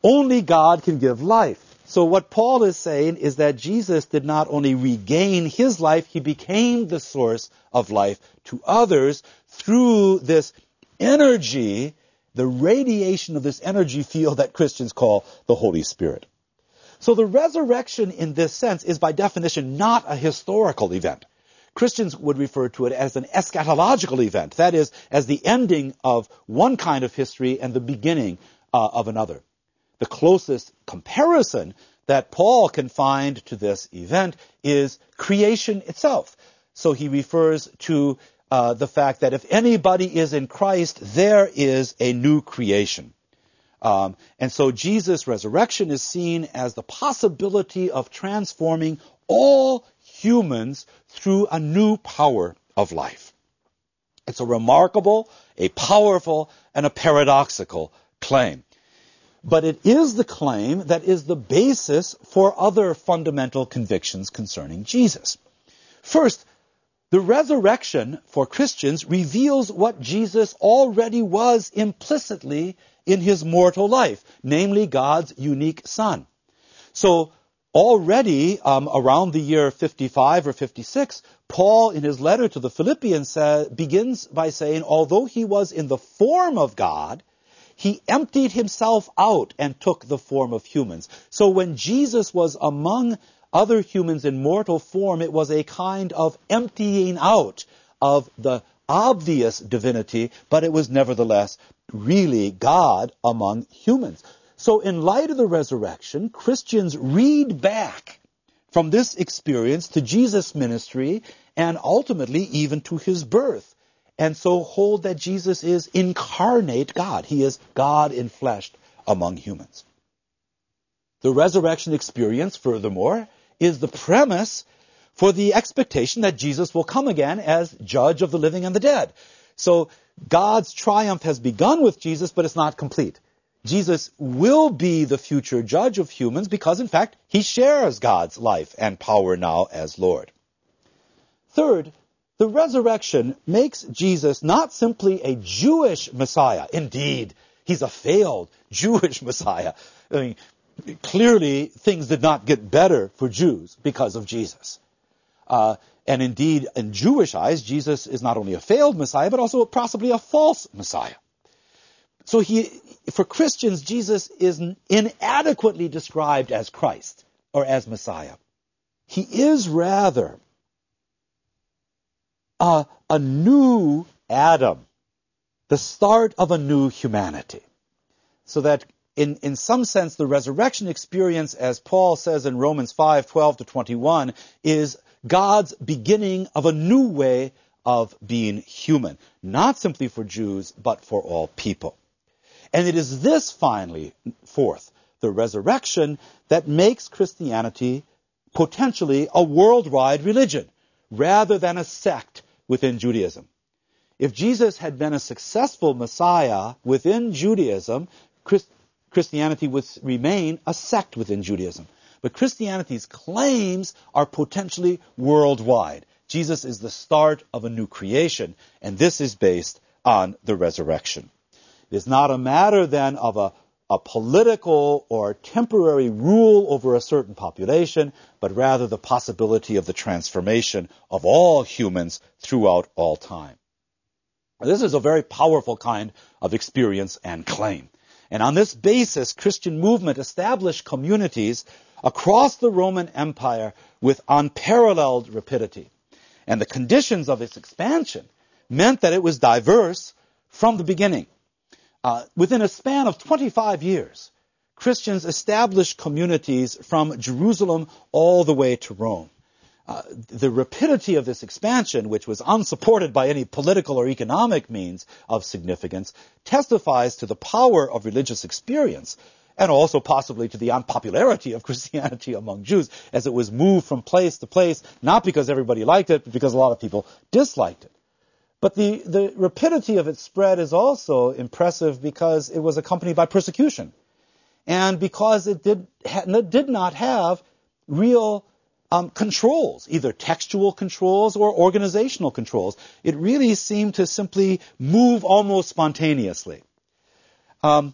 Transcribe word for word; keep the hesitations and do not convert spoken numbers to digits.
Only God can give life. So what Paul is saying is that Jesus did not only regain his life, he became the source of life to others through this energy, the radiation of this energy field that Christians call the Holy Spirit. So the resurrection in this sense is by definition not a historical event. Christians would refer to it as an eschatological event, that is, as the ending of one kind of history and the beginning uh, of another. The closest comparison that Paul can find to this event is creation itself. So he refers to uh, the fact that if anybody is in Christ, there is a new creation. Um, and so Jesus' resurrection is seen as the possibility of transforming all humans through a new power of life. It's a remarkable, a powerful, and a paradoxical claim. But it is the claim that is the basis for other fundamental convictions concerning Jesus. First, the resurrection for Christians reveals what Jesus already was implicitly in his mortal life, namely God's unique Son. So already um, around the year fifty-five or fifty-six, Paul in his letter to the Philippians say, begins by saying, although he was in the form of God, he emptied himself out and took the form of humans. So when Jesus was among other humans in mortal form, it was a kind of emptying out of the obvious divinity, but it was nevertheless really God among humans. So in light of the resurrection, Christians read back from this experience to Jesus' ministry and ultimately even to his birth. And so hold that Jesus is incarnate God. He is God enfleshed among humans. The resurrection experience, furthermore, is the premise for the expectation that Jesus will come again as judge of the living and the dead. So God's triumph has begun with Jesus, but it's not complete. Jesus will be the future judge of humans because, in fact, he shares God's life and power now as Lord. Third, the resurrection makes Jesus not simply a Jewish Messiah. Indeed, he's a failed Jewish Messiah. I mean, clearly, things did not get better for Jews because of Jesus. Uh, and indeed, in Jewish eyes, Jesus is not only a failed Messiah, but also possibly a false Messiah. So he, for Christians, Jesus is inadequately described as Christ or as Messiah. He is rather a, a new Adam, the start of a new humanity. So that in, in some sense, the resurrection experience, as Paul says in Romans five, twelve to twenty-one, is God's beginning of a new way of being human, not simply for Jews, but for all people. And it is this, finally, fourth, the resurrection, that makes Christianity potentially a worldwide religion, rather than a sect within Judaism. If Jesus had been a successful Messiah within Judaism, Christ- Christianity would remain a sect within Judaism. But Christianity's claims are potentially worldwide. Jesus is the start of a new creation, and this is based on the resurrection. It is not a matter then of a, a political or temporary rule over a certain population, but rather the possibility of the transformation of all humans throughout all time. This is a very powerful kind of experience and claim. And on this basis, Christian movement established communities across the Roman Empire with unparalleled rapidity. And the conditions of its expansion meant that it was diverse from the beginning. Uh, within a span of twenty-five years, Christians established communities from Jerusalem all the way to Rome. Uh, the rapidity of this expansion, which was unsupported by any political or economic means of significance, testifies to the power of religious experience and also possibly to the unpopularity of Christianity among Jews as it was moved from place to place, not because everybody liked it, but because a lot of people disliked it. But the, the rapidity of its spread is also impressive because it was accompanied by persecution and because it did, ha- did not have real Um, controls, either textual controls or organizational controls. It really seemed to simply move almost spontaneously. Um,